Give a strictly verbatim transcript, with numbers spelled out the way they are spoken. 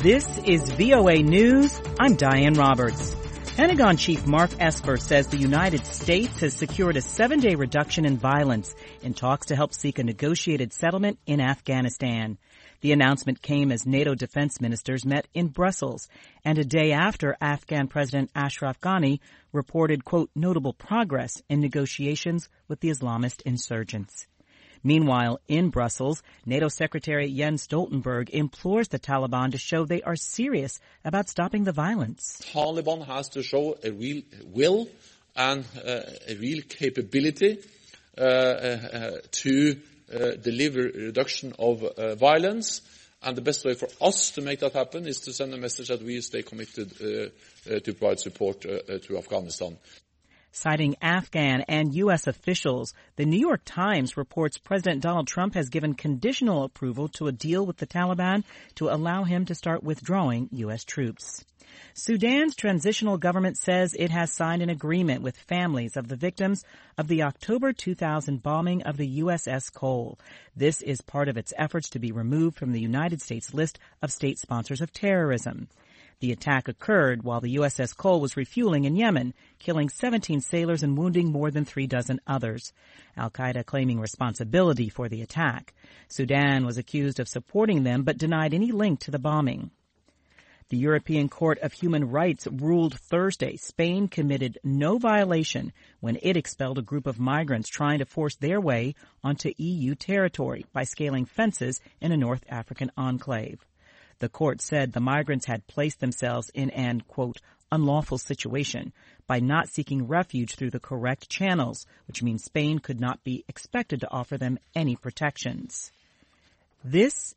This is V O A News. I'm Diane Roberts. Pentagon Chief Mark Esper says the United States has secured a seven-day reduction in violence in talks to help seek a negotiated settlement in Afghanistan. The announcement came as NATO defense ministers met in Brussels and a day after Afghan President Ashraf Ghani reported, quote, notable progress in negotiations with the Islamist insurgents. Meanwhile, in Brussels, NATO Secretary Jens Stoltenberg implores the Taliban to show they are serious about stopping the violence. Taliban has to show a real will and uh, a real capability uh, uh, to uh, deliver a reduction of uh, violence. And the best way for us to make that happen is to send a message that we stay committed uh, uh, to provide support uh, uh, to Afghanistan. Citing Afghan and U S officials, the New York Times reports President Donald Trump has given conditional approval to a deal with the Taliban to allow him to start withdrawing U S troops. Sudan's transitional government says it has signed an agreement with families of the victims of the October two thousand bombing of the U S S Cole. This is part of its efforts to be removed from the United States list of state sponsors of terrorism. The attack occurred while the U S S Cole was refueling in Yemen, killing seventeen sailors and wounding more than three dozen others. Al-Qaeda claiming responsibility for the attack. Sudan was accused of supporting them but denied any link to the bombing. The European Court of Human Rights ruled Thursday Spain committed no violation when it expelled a group of migrants trying to force their way onto E U territory by scaling fences in a North African enclave. The court said the migrants had placed themselves in an, quote, unlawful situation by not seeking refuge through the correct channels, which means Spain could not be expected to offer them any protections. This